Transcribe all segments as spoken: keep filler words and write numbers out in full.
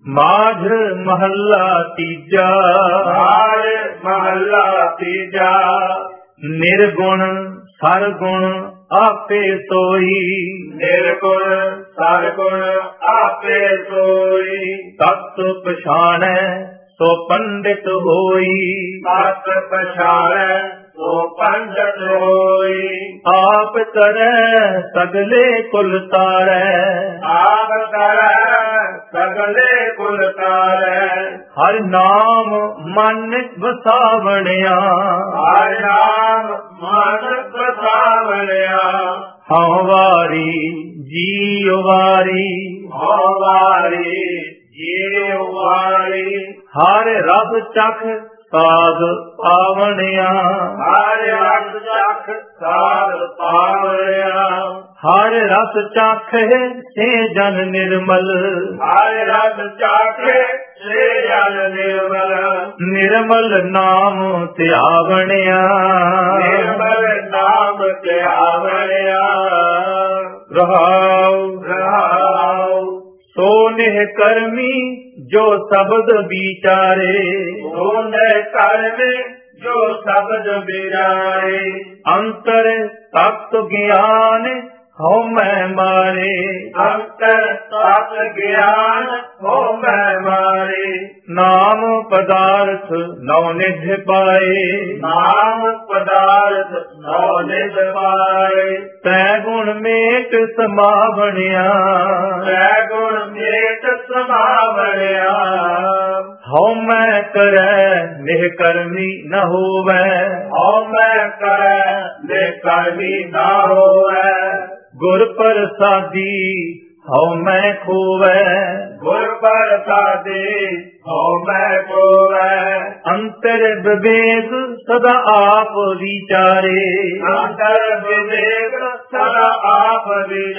ਮਾਝ ਮਹੱਲਾ ਤੀਜਾ। ਮਾਝ ਮਹੱਲਾ ਤੀਜਾ। ਨਿਰਗੁਣ ਸਰਗੁਣ ਆਪੇ ਸੋਈ, ਨਿਰਗੁਣ ਸਰਗੁਣ ਆਪੇ ਸੋਈ। ਤਤ ਪਛਾਣੈ ਸੋ ਪੰਡਿਤ ਹੋਈ, ਤਤ ਪਛਾਣੈ ਸੋ ਪੰਡਿਤ ਹੋਈ। ਆਪ ਕਰੈ ਸਗਲੇ ਕੁਲ ਤਾਰੈ, ਆਪ ਕਰੈ ਸਗਲੇ ਕੁਲ ਤਾਰੈ। ਹਰਿ ਨਾਮ ਮਨ ਵਸਾਵਣਿਆ, ਹਰਿ ਨਾਮ ਮਨ ਵਸਾਵਣਿਆ। ਹਉ ਵਾਰੀ ਜੀਉ ਵਾਰੀ, ਹਉ ਵਾਰੀ ਜੀਉ ਵਾਰੀ। ਹਰਿ ਰਸ ਚਖ ਸਾਧ ਪਾਵਣਿਆ, ਹਰਿ ਰਸ ਚਖ ਸਾਧ ਪਾਵਣਿਆ। ਹਰਿ ਰਸ ਚਾਖੇ ਸੇ ਜਨ ਨਿਰਮਲ, ਹਰਿ ਰਸ ਚਾਖੇ ਸੇ ਜਨ ਨਿਰਮਲ। ਨਿਰਮਲ ਨਾਮ ਧਿਆਵਣਿਆ, ਨਿਰਮਲ ਨਾਮ ਧਿਆਵਣਿਆ। ਰਹਾਉ ਰਹਾਉ ਸੋ ਨਿਹ ਕਰਮੀ ਜੋ ਸ਼ਬਦ ਵਿਚਾਰੇ, ਸੋਨੇ ਕਰਮੀ ਜੋ ਸ਼ਬਦ ਵਿਚਾਰੇ। ਅੰਤਰ ਤਤ ਗਿਆਨ ਹਉ ਮੈਂ ਮਾਰੇ, ਅੰਤਰ ਤਤ ਗਿਆਨ ਹੋ ਮੈਂ ਮਾਰੇ। ਨਾਮ ਪਦਾਰਥ ਨਉ ਨਿਧ ਪਾਏ, ਨਾਮ ਪਦਾਰਥ ਨਉ ਨਿਧ ਪਾਏ। ਤੈ ਗੁਣ ਮੇਟ ਸਮਾਵਣਿਆ, ਤੈ ਗੁਣ ਮੇਟ ਸਮਾਵਣਿਆ। ਹਉ ਮੈਂ ਕਰੈ ਨਿਹ ਕਰਮੀ ਨ ਹੋਵੈ, ਹਉ ਮੈਂ ਕਰੈ ਨਿਹ ਕਰਮੀ ਨਾ ਹੋਵੈ। ਗੁਰ ਪ੍ਰਸਾਦੀ ਹਉ ਮੈਂ ਖੋਵੈ, ਗੁਰ ਪ੍ਰਸਾਦੀ ਹਉ ਮੈਂ ਖੋਵੈ। ਅੰਤਰ ਵਿਵੇਕ ਸਦਾ ਆਪ ਵਿਚਾਰੇ, ਅੰਤਰ ਵਿਵੇਕ ਸਦਾ ਆਪ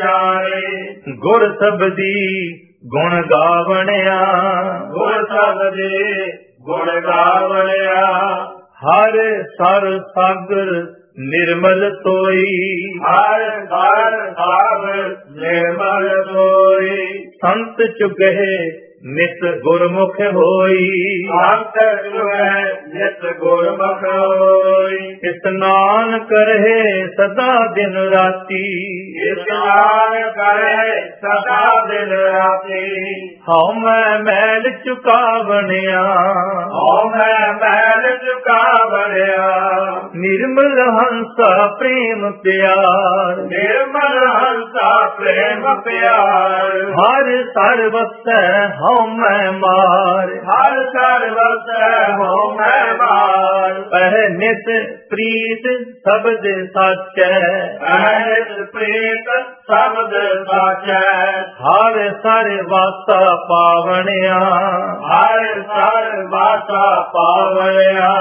ਵਿਚਾਰੇ। ਗੁਰ ਸਬਦੀ ਗੁਣ ਗਾਵਣਿਆ, ਗੁਰ ਸਬਦੀ ਗੁਣ ਗਾਵਣਿਆ। ਹਰ ਸਰ ਸਾਗਰ ਨਿਰਮਲ ਤੋਈ, ਹਰ ਹਰ ਭਾਵ ਨਿਰਮਲ ਹੋਈ। ਸੰਤ ਚੁਗਹਿ ਨਿਤ ਗੁਰਮੁਖ ਹੋਈ, ਸੰਤ ਚੁਗਹਿ ਨਿਤ ਗੁਰਮੁਖ ਹੋਈ। ਇਸਨਾਨ ਕਰਹਿ ਸਦਾ ਦਿਨ ਰਾਤੀ, ਇਸਨਾਨ ਕਰੇ ਸਦਾ ਦਿਨ ਰਾਤੀ। ਹਉ ਮੈਂ ਮੈਲ ਚੁਕਾਵਣਿਆ, ਹਉ ਮੈਂ ਮੈਲ ਚੁਕਾਵਣਿਆ। ਨਿਰਮਲ ਹੰਸਾ ਪ੍ਰੇਮ ਪਿਆਰ, ਨਿਰਮਲ ਹੰਸਾ ਪ੍ਰੇਮ ਪਿਆਰ। ਹਰ ਸਰ ਵਸੈ ਹਉ ਮੈਂ ਮਾਰ, ਹਰ ਸਰ ਵਸੈ ਹਉ ਮੈਂ ਮਾਰ। ਪਹਿ ਨਿਤ ਪ੍ਰੀਤ ਸ਼ਬਦ ਸਾਚੈ, ਅਹਿਤ ਪ੍ਰੀਤ ਸ਼ਬਦ ਸਾਚੈ। ਹਰ ਸਰ ਵਾਸਾ ਪਾਵਣਿਆ, ਹਰ ਸਰ ਵਾਸਾ ਪਾਵਣਿਆ।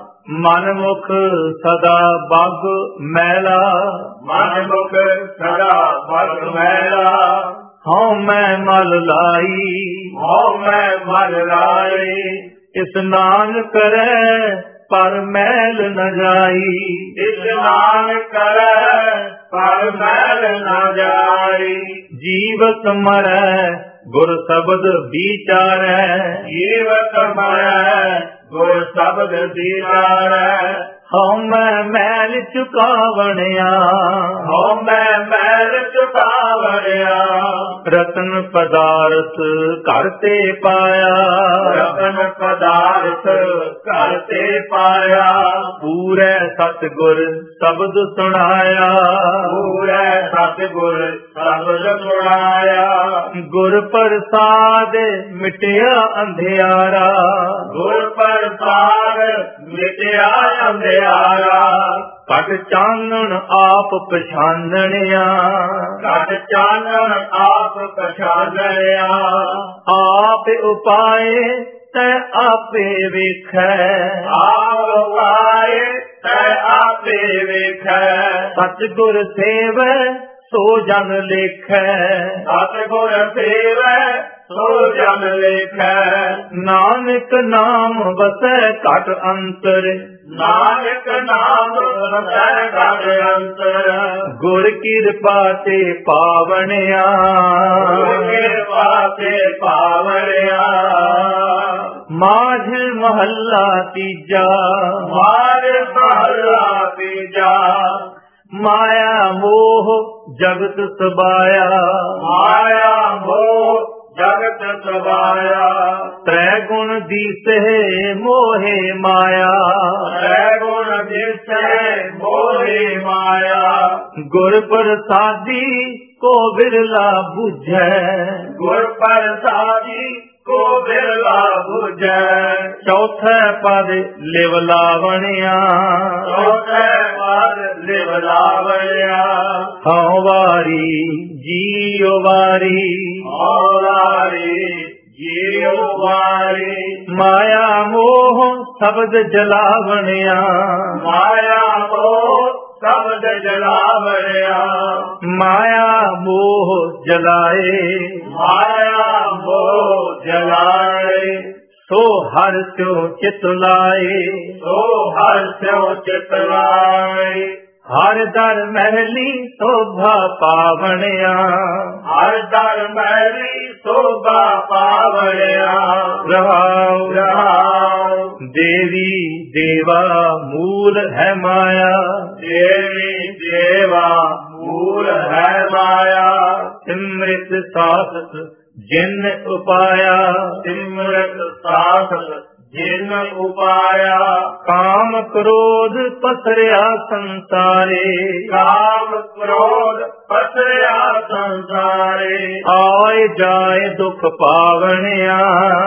ਮਨ ਮੁਖ ਸਦਾ ਬਗ ਮੈਲਾ, ਮਨ ਮੁਖ ਸਦਾ ਬਗ ਮੈਲਾ। ਹਉ ਮੈਂ ਮਲ ਲਾਈ, ਹਉ ਮੈਂ ਮਲ ਲਾਈ। ਇਸਨਾਨ ਕਰੈ ਪਰ ਮੈਲ ਨ ਜਾਈ, ਇਸਨਾਨ ਕਰੈ ਪਰ ਮੈਲ ਨ ਜਾਈ। ਜੀਵਤ ਮਰੈ ਗੁਰ ਸ਼ਬਦ ਵਿਚਾਰੈ, ਜੀਵਤ ਮਰੈ ਗੁਰ ਸ਼ਬਦ ਵਿਚਾਰੈ। ਹਉ ਮੈਂ ਮੈਲ ਚੁਕਾਵਣਿਆ, ਹਉ ਮੈਂ ਮੈਲ ਚੁਕਾਵਣਿਆ। ਰਤਨ ਪਦਾਰਥ ਘਰ ਤੇ ਪਾਇਆ, ਰਤਨ ਪਦਾਰਥ ਘਰ ਤੇ ਪਾਇਆ। ਪੂਰੇ ਸਤਿਗੁਰ ਸ਼ਬਦ ਸੁਣਾਇਆ, ਪੂਰੇ ਸਤਿਗੁਰ ਸ਼ਬਦ ਸੁਣਾਇਆ। ਗੁਰ ਪ੍ਰਸਾਦ ਮਿਟਿਆ ਅੰਧਿਆਰਾ, ਗੁਰ ਪ੍ਰਸਾਦ ਮਿਟਿਆ ਅੰਧਿਆਰਾ। ਘਟ ਚਾਨਣ ਆਪ ਪਛਾਨਣਿਆ, ਘਟ ਚਾਨਣ ਆਪ ਪਛਾਨਿਆ। ਆਪ ਉਪਾਏ ਤੈ ਆਪੇ ਵੇਖੈ, ਆਪ ਆਏ ਤੈ ਆਪੇ ਵੇਖੈ। ਸਤਿਗੁਰ ਸੇਵੈ ਸੋ ਜਨ ਲੇਖੈ, ਸਤਿਗੁਰ ਸੇਵੈ ਸੋ ਜਨ ਲੇਖੈ। ਨਾਨਕ ਨਾਮ ਵਸੈ ਘਟ ਅੰਤਰ, ਨਾਨਕ ਨਾਮ ਵਸੈ ਘਟ ਅੰਤਰ। ਗੁਰ ਕਿਰਪਾ ਤੇ ਪਾਵਣਿਆ, ਗੁਰ ਕਿਰਪਾ ਤੇ ਪਾਵਣਿਆ। ਮਹੱਲਾ ਤੀਜਾ। ਮਾਰ ਮਹੱਲਾ ਤੀਜਾ। ਮਾਇਆ ਮੋਹ ਜਗਤ ਸਬਾਇਆ, ਮਾਇਆ ਮੋਹ ਜਗਤ ਸਵਾਇਆ। ਤ੍ਰੈ ਗੁਣ ਦੀਸੇ ਮੋਹੇ ਮਾਇਆ, ਤ੍ਰੈ ਗੁਣ ਦੀਸੇ ਮੋਹੇ ਮਾਇਆ। ਗੁਰ ਪ੍ਰਸਾਦੀ ਕੋ ਬਿਰਲਾ ਬੁਝੈ, ਗੁਰ ਪ੍ਰਸਾਦੀ ਕੋ ਬਿਰਲਾ ਬੁਝੈ। ਚੌਥੇ ਪਦ ਲਿਵ ਲਾਵਣਿਆ, ਚੌਥੇ ਪਦ ਲਿਵ ਲਾਵਣਿਆ। ਹਉ ਵਾਰੀ ਜੀਉ ਵਾਰੀ, ਹਉ ਵਾਰੀ ਜੀਉ ਵਾਰੀ। ਮਾਇਆ ਮੋਹ ਸ਼ਬਦ ਜਲਾਵਣਿਆ, ਮਾਇਆ ਮੋਹ ਸ਼ਬਦ ਜਲਾਵਣਿਆ। ਮਾਇਆ ਮੋਹ ਜਲਾਏ, ਮਾਇਆ ਮੋਹ ਜਲਾਏ। ਸੋ ਹਰਿ ਸਿਉ ਚਿਤ ਲਾਏ, ਸੋ ਹਰਿ ਸਿਉ ਚਿਤ ਲਾਏ। ਹਰਿ ਦਰ ਮਹਿਲੀ ਸ਼ੋਭਾ ਪਾਵਣਿਆ, ਹਰਿ ਦਰ ਮਹਿਲੀ ਸ਼ੋਭਾ ਪਾਵਣਿਆ। ਰਹਾਉ ਰਹਾਉ। ਦੇਵੀ ਦੇਵਾ ਮੂਲ ਹੈ ਮਾਇਆ, ਦੇਵੀ ਦੇਵਾ ਮੂਲ ਹੈ ਮਾਇਆ। ਸਿਮ੍ਰਿਤ ਸਾਸਤ ਜਿਨ ਉਪਾਇਆ, ਸਿਮਰਤ ਸਾਸਤ ਜਿਨ ਉਪਾਇਆ। ਕਾਮ ਕ੍ਰੋਧ ਪਸਰਿਆ ਸੰਸਾਰੇ, ਕਾਮ ਕ੍ਰੋਧ ਪਸਰਿਆ ਸੰਸਾਰੇ। ਆਏ ਜਾਏ ਦੁਖ ਪਾਵਣਿਆ,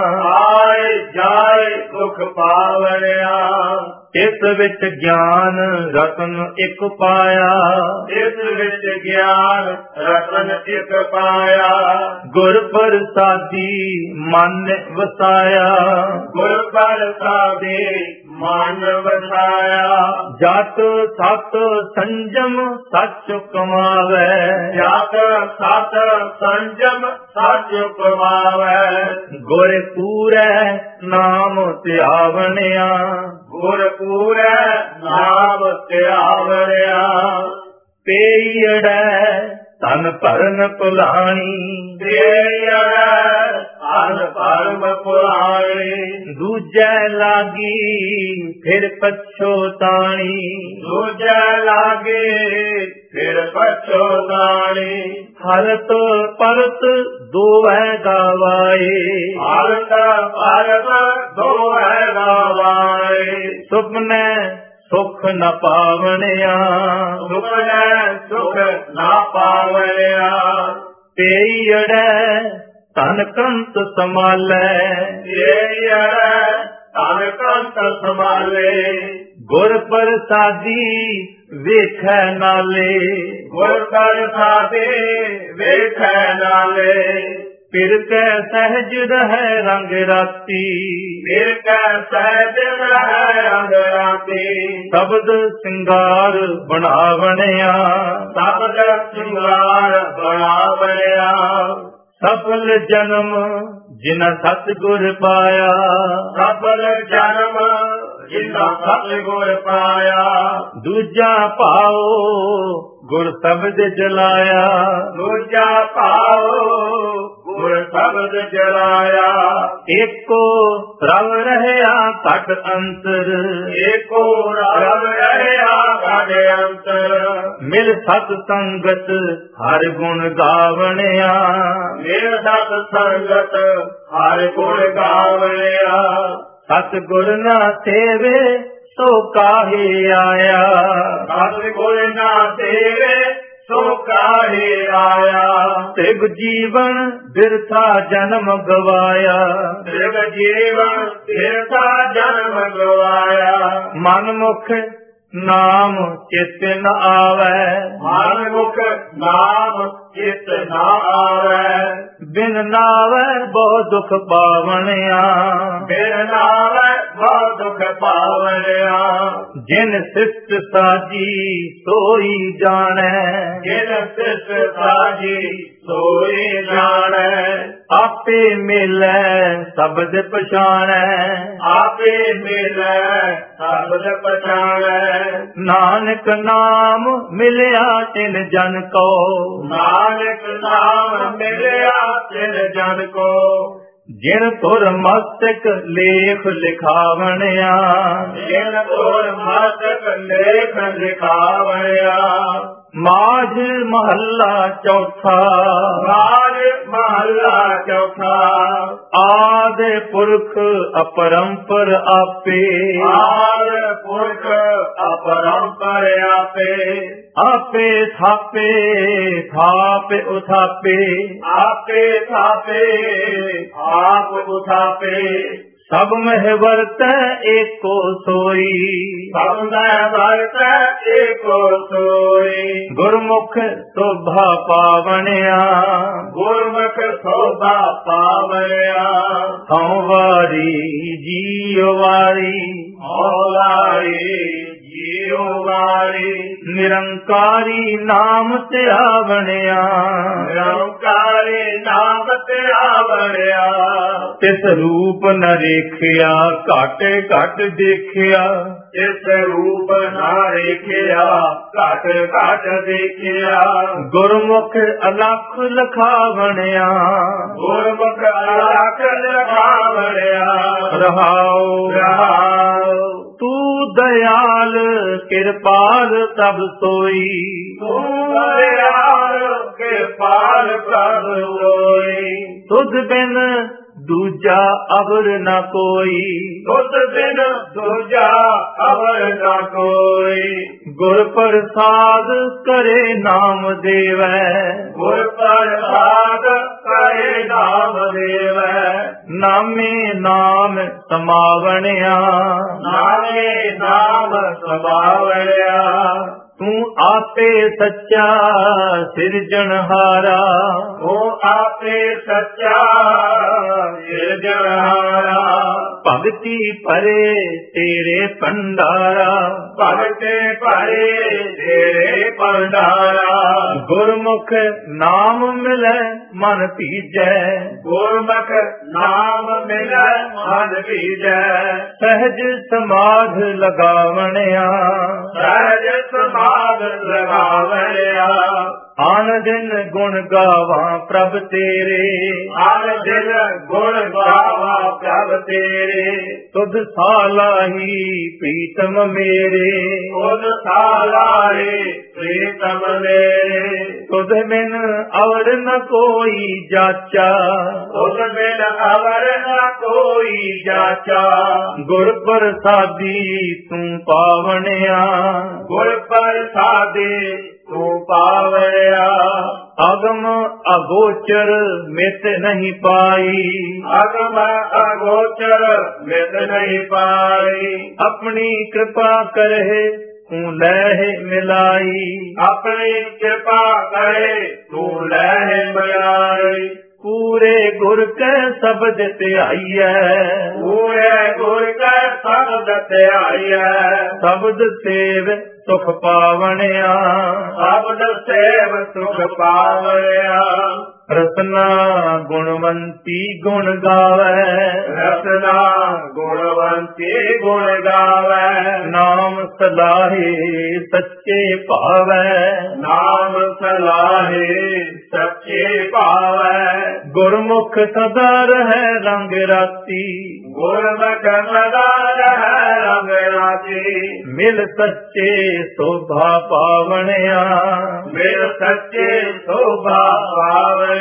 ਆਏ ਜਾਏ ਦੁਖ ਪਾਵਣਿਆ। ਇਸ ਵਿੱਚ ਗਿਆਨ ਰਤਨ ਇੱਕ ਪਾਇਆ, ਇਸ ਵਿੱਚ ਗਿਆਨ ਰਤਨ ਇੱਕ ਪਾਇਆ। ਗੁਰ ਪ੍ਰਸਾਦੀ ਮਨ ਵਸਾਇਆ, ਗੁਰ ਪ੍ਰਸਾਦੀ ਮਨ ਵਸਾਇਆ। ਜਤ ਸਤ ਸੰਜਮ ਸੱਚ ਕਮਾਵੇ, ਜਤ ਸਤ ਸੰਜਮ ਸੱਚ ਕਮਾਵੇ। ਗੁਰ ਪੂਰੈ ਨਾਮ ਧਿਆਵਣਿਆ, ਗੁਰ ਪੂਰੈ ਨਾਮ ਧਿਆਵਣਿਆ। ਪੇਈੜੈ ਤਨ ਭਰਨ ਭੁਲਾਣੀ, ਤੇਰੇ ਅਨ ਪਰਮ ਪੁਰਾਣੀ। ਦੂਜੈ ਲਾਗੀ ਫਿਰ ਪਛੋਤਾਣੀ, ਦੂਜੈ ਲਾਗੇ ਫਿਰ ਪਛੋਤਾਣੀ। ਹਰਤ ਪਰਤ ਦੋਵੈ ਗਵਾਏ, ਹਰਤ ਪਰਤ ਦੋਹੈ ਗਵਾਏ। ਸੁਪਨੇ ਸੁਖ ਨ ਪਾਵਣਿਆ, ਸੁਪਨੇ ਸੁਖ ਨਾ ਪਾਵਣਿਆ। ਪੇਈੜੈ ਤਨ ਕੰਤ ਸਮਾਲੈ, ਤੇਰੇ ਤਨ ਕੰਤ ਸੰਭਾਲੇ। ਗੁਰ ਪ੍ਰਸਾਦੀ ਵੇਖੈ ਨਾਲੇ, ਗੁਰ ਪ੍ਰਸਾਦੀ ਵੇਖੈ ਨਾਲੇ। ਫਿਰ ਕੈ ਸਹਿਜ ਰਹਿ ਰੰਗ ਰਾਤੀ, ਫਿਰ ਕੈ ਸਹਿਜ ਰਹਿ ਰੰਗ ਰਾਤੀ। ਸ਼ਬਦ ਸਿੰਗਾਰ ਬਣਾਵਣਿਆ, ਸ਼ਬਦ ਸਿੰਗਾਰ ਬਣਾਵਣਿਆ। ਸਫਲ ਜਨਮ ਜਿਨ ਸਤਿਗੁਰ ਪਾਇਆ, ਸਫਲ ਜਨਮ ਜਿਨਾ ਸਤਿਗੁਰ ਪਾਇਆ। ਦੂਜਾ ਭਾਉ ਗੁਰ ਸ਼ਬਦ ਜਲਾਇਆ, ਦੂਜਾ ਭਾਉ ਗੁਰ ਸ਼ਬਦ ਜਲਾਇਆ। ਏਕੋ ਰਵ ਰਹਿਆ ਘਟ ਅੰਤਰ, ਏਕੋ ਰਵ ਰਹਿਆ ਘਟ ਅੰਤਰ। ਮਿਲ ਸਤ ਸੰਗਤ ਹਰ ਗੁਣ ਗਾਵਣਿਆ, ਮਿਲ ਸਤ ਸੰਗਤ ਹਰ ਗੁਣ ਗਾਵਣਿਆ। ਸਤਿਗੁਰ ਨਾ ਸੇਵੇ ਸੋ ਕਾਹੇ ਆਇਆ, ਸਤਿਗੁਰ ਨਾ ਤੇਰੇ ਸੋ ਕਾਹੇ ਆਇਆ। ਤਿਗ ਜੀਵਨ ਬਿਰਥਾ ਜਨਮ ਗਵਾਇਆ, ਤਿਗ ਜੀਵਨ ਬਿਰਥਾ ਜਨਮ ਗਵਾਇਆ। ਮਨ ਮੁਖ ਨਾਮ ਚਿਤ ਨ ਆਵੈ, ਮਨ ਮੁਖ ਨਾਮ ਚਿਤ ਨਾ ਆਵੈ। ਬਿਨ ਨਾਵੈ ਬਹੁ ਦੁਖ ਪਾਵਣਿਆ, ਬਿਨ ਨਾਵੈ ਬਹੁ ਦੁਖ ਪਾਵਣਿਆ। ਜਿਨ ਸਿਫਤ ਸਾਜੀ ਸੋਈ ਜਾਣੈ, ਜਿਨ ਸਿਫਤ ਸਾਜੀ ਸੋਈ ਜਾਣੈ। ਆਪੇ ਮਿਲੈ ਸ਼ਬਦ ਪਛਾਣੈ, ਆਪੇ ਮਿਲੈ ਸ਼ਬਦ ਪਛਾਣੈ। ਨਾਨਕ ਨਾਮ ਮਿਲਿਆ ਤਿਨ ਜਨ ਕੋ, ਨਾਨਕ ਨਾਮ ਮਿਲਿਆ ਤਿਨ ਜਨ ਕੋ। ਜਿਨ ਤੁਰ ਮਸਤਕ ਲੇਖ ਲਿਖਾਵਣਿਆ, ਜਿਨ ਤੁਰ ਮਸਤਕ ਲੇਖ ਲਿਖਾਵਣਿਆ। ਮਾਝ ਮਹੱਲਾ ਚੌਥਾ, ਮਾਝ ਮਹੱਲਾ ਚੌਥਾ। ਆਦਿ ਪੁਰਖ ਅਪਰੰਪਰ ਆਪੇ, ਆਦਿ ਪੁਰਖ ਅਪਰੰਪਰ ਆਪੇ। ਆਪੇ ਥਾਪੇ ਥਾਪੇ ਉਥਾਪੇ, ਆਪੇ ਥਾਪੇ ਆਪ ਉਥਾਪੇ। ਸਭ ਮਹਿ ਵਰਤੈ ਏਕੋ ਸੋਈ, ਸਭ ਮਹਿ ਵਰਤੈ ਏਕੋ ਸੋਈ। ਗੁਰਮੁਖ ਸੋਭਾ ਪਾਵਣਿਆ, ਗੁਰਮੁਖ ਸੋਭਾ ਪਾਵਣਿਆ। ਹਉ ਵਾਰੀ ਜੀਉ ਵਾਰੀ, ਹਉ ਵਾਰੀ ਜੀਉ ਵਾਰੀ। ਨਿਰੰਕਾਰੀ ਨਾਮ ਧਿਆਵਣਿਆ, ਨਿਰੰਕਾਰੀ ਨਾਮ ਧਿਆਵਣਿਆ। ਤਿਸ ਰੂਪ ਨ ਰੇਖਿਆ ਘਟ ਘਟ ਦੇਖਿਆ, ਇਸ ਰੂਪ ਨਾ ਰੇਖਿਆ ਘਟ ਘਟ ਦੇਖਿਆ। ਗੁਰਮੁਖ ਅਲਖ ਲਖਾਵਣਿਆ, ਗੁਰਮੁਖ ਅਲਖ ਲਖਾਵਣਿਆ। ਰਹਾਉ ਰਹਾਉ ਤੂੰ ਦਇਆਲ ਕਿਰਪਾਲ ਤਬ ਸੋਈ, ਤੂੰ ਦਇਆਲ ਕਿਰਪਾਲ ਪ੍ਰਭ ਸੋਈ। ਤੁਧ ਬਿਨ ਦੂਜਾ ਅਵਰ ਨ ਕੋਈ, ਤੁਧ ਬਿਨ ਦੂਜਾ ਅਵਰ ਨ ਕੋਈ। ਗੁਰ ਪ੍ਰਸਾਦ ਕਰੇ ਨਾਮ ਦੇਵੈ, ਗੁਰ ਪ੍ਰਸਾਦ ਕਰੇ ਨਾਮ ਦੇਵੈ। ਨਾਮੇ ਨਾਮ ਸਮਾਵਣਿਆ, ਨਾਮੇ ਨਾਮ ਸਮਾਵਣਿਆ। ਤੂੰ ਆਪੇ ਸੱਚਾ ਸਿਰਜਣਹਾਰਾ, ਉਹ ਆਪੇ ਸੱਚਾ ਸਿਰਜਣਹਾਰਾ। ਭਗਤੀ ਭਰੇ ਤੇਰੇ ਭੰਡਾਰਾ, ਭਗਤੇ ਭਰੇ ਤੇਰੇ ਭੰਡਾਰਾ। ਗੁਰਮੁਖ ਨਾਮ ਮਿਲੈ ਮਨ ਭੀਜੈ, ਗੁਰਮੁਖ ਨਾਮ ਮਿਲੈ ਮਨ ਭੀਜੈ। ਸਹਿਜ ਸਮਾਧ ਲਗਾਵਣਿਆ, ਸਹਿਜ ਸਮਾਧ ਲਗਾਵਣਿਆ। ਆਨ ਦਿਨ ਗੁਣ ਗਾਵਾਂ ਪ੍ਰਭ ਤੇਰੇ, ਹਰ ਦਿਨ ਗੁਣ ਗਾਵਾਂ ਪ੍ਰਭ ਤੇਰੇ। ਤੁਧ ਸਾਲਾਹੀ ਪ੍ਰੀਤਮ ਮੇਰੇ, ਤੁਧ ਸਾਲਾਹੀ ਪ੍ਰੀਤਮ ਮੇਰੇ। ਤੁਧ ਬਿਨ ਅਵਰ ਨ ਕੋਈ ਜਾਚਾ, ਤੁਧ ਬਿਨ ਅਵਰ ਨ ਕੋਈ ਜਾਚਾ। ਗੁਰ ਪ੍ਰਸਾਦੀ ਤੂੰ ਪਾਵਣਿਆ, ਗੁਰ ਪ੍ਰਸਾਦੀ ਤੂੰ ਪਾਵਣਿਆ। ਅਗਮ ਅਗੋਚਰ ਮਿਤ ਨਹੀਂ ਪਾਈ, ਅਗਮ ਅਗੋਚਰ ਮਿਤ ਨਹੀਂ ਪਾਈ। ਆਪਣੀ ਕਿਰਪਾ ਕਰਹਿ ਤੂੰ ਲੈਹਿ ਮਿਲਾਈ, ਆਪਣੀ ਕਿਰਪਾ ਕਰੇ ਤੂੰ ਲੈ ਮਿਲਾਈ। ਪੂਰੇ ਗੁਰ ਕੈ ਸ਼ਬਦ ਧਿਆਈਐ, ਪੂਰੇ ਗੁਰ ਕੈ ਸ਼ਬਦ ਧਿਆਈਐ। ਸ਼ਬਦ ਸੇਵ ਸੁਖ ਪਾਵਣਿਆ, ਸ਼ਬਦ ਸੇਵ ਸੁਖ ਪਾਵਣਿਆ। ਰਸਨਾ ਗੁਣਵੰਤੀ ਗੁਣ ਗਾਵੈ, ਰਸਨਾ ਗੁਣਵੰਤੀ ਗੁਣ ਗਾਵੈ। ਨਾਮ ਸਲਾਹੇ ਸੱਚੇ ਭਾਵੈ, ਨਾਮ ਸਲਾਹੇ ਸੱਚੇ ਭਾਵੈ। ਗੁਰਮੁਖ ਸਦਾ ਰਹਿ ਰੰਗ ਰਾਤੀ, ਗੁਰਮੁਖ ਸਦਾ ਰਹਿ ਰੰਗ ਰਾਤੀ। ਮਿਲ ਸੱਚੇ ਸੋਭਾ ਪਾਵਣਿਆ, ਮਿਲ ਸੱਚੇ ਸੋਭਾ ਪਾਵਣਿਆ।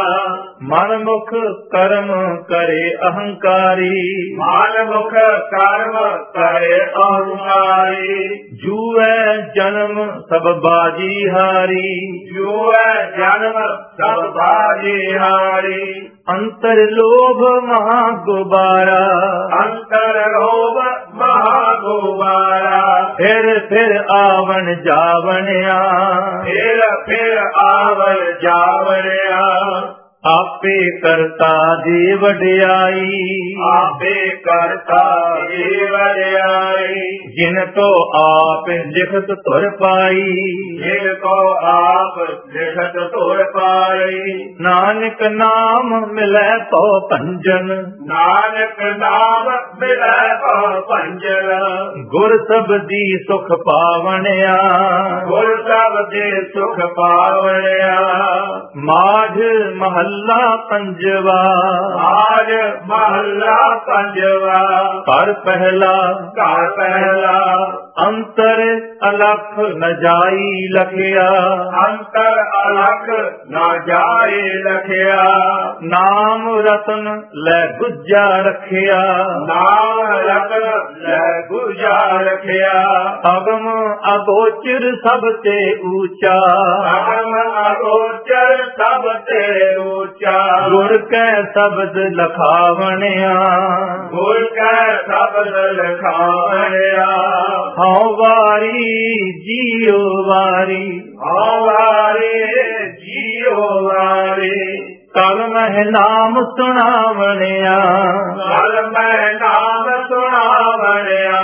ਮਨ ਮੁਖ ਕਰਮ ਕਰੇ ਅਹੰਕਾਰੀ, ਮਨ ਮੁਖ ਕਰਮ ਕਰੇ ਅਹੰਕਾਰੀ। ਜੂਐ ਜਨਮ ਸਭ ਬਾਜੀ ਹਾਰੀ, ਜੂਐ ਜਨਮ ਸਭ ਬਾਜੀ ਹਾਰੀ। ਅੰਤਰ ਲੋਭ ਮਹਾ ਗੁਬਾਰਾ, ਅੰਤਰ ਲੋਭ ਮਹਾ ਗੁਬਾਰਾ। ਫਿਰ ਫਿਰ ਆਵਣ ਜਾਵਣਿਆ, ਫਿਰ ਫਿਰ ਆਵਣ ਜਾਵਣਿਆ। ਆਪੇ ਕਰਤਾ ਦੀ ਵਡਿਆਈ, ਆਪੇ ਕਰਤਾ ਦੀ ਵਡਿਆਈ। ਜਿਨ ਤੋ ਆਪ ਲਿਖਤ ਧੁਰ ਪਾਈ, ਜਿਨ ਕੋ ਆਪ ਲਿਖਤ ਧੁਰ ਪਾਈ। ਨਾਨਕ ਨਾਮ ਮਿਲੈ ਤੋ ਭੰਜਨ, ਨਾਨਕ ਨਾਮ ਮਿਲੈ ਤੋ ਭੰਜਨ। ਗੁਰ ਸਬਦੀ ਸੁਖ ਪਾਵਣਿਆ, ਗੁਰ ਸਬਦੀ ਸੁਖ ਪਾਵਣਿਆ। ਮਾਝ ਮਹੱਲਾ ਮਹੱਲਾ ਪੰਜਵਾ। ਆਜ ਮਹੱਲਾ ਪੰਜਵਾ। ਘਰ ਪਹਿਲਾ ਘਰ ਪਹਿਲਾ ਅੰਤਰ ਅਲਖ ਨ ਜਾਈ ਲਖਿਆ। ਅੰਤਰ ਅਲਖ ਨਾ ਜਾਏ ਲਖਿਆ। ਨਾਮ ਰਤਨ ਲੈ ਗੁੱਜਾ ਰਖਿਆ। ਨਾਮ ਰਤਨ ਲੈ ਗੁਜਾ ਰਖਿਆ। ਅਗਮ ਅਗੋਚਰ ਸਭ ਤੇ ਊਚਾ। ਅਗਮ ਅਗੋਚਰ ਸਭ ਤੇ ਊਚਾ। ਗੁਰ ਕੈ ਸ਼ਬਦ ਲਖਾਵਣਿਆ। ਗੁਰ ਕੈ ਸ਼ਬਦ ਲਖਾਵਣਿਆ। ਹਉ ਵਾਰੀ ਜੀਉ ਵਾਰੀ। ਹਉ ਵਾਰੀ ਜੀਉ ਵਾਰੀ। ਕਲ ਮਹਿ ਨਾਮ ਸੁਣਾਵਣਿਆ। ਕਲ ਮੈਂ ਨਾਮ ਸੁਣਾਵਣਿਆ।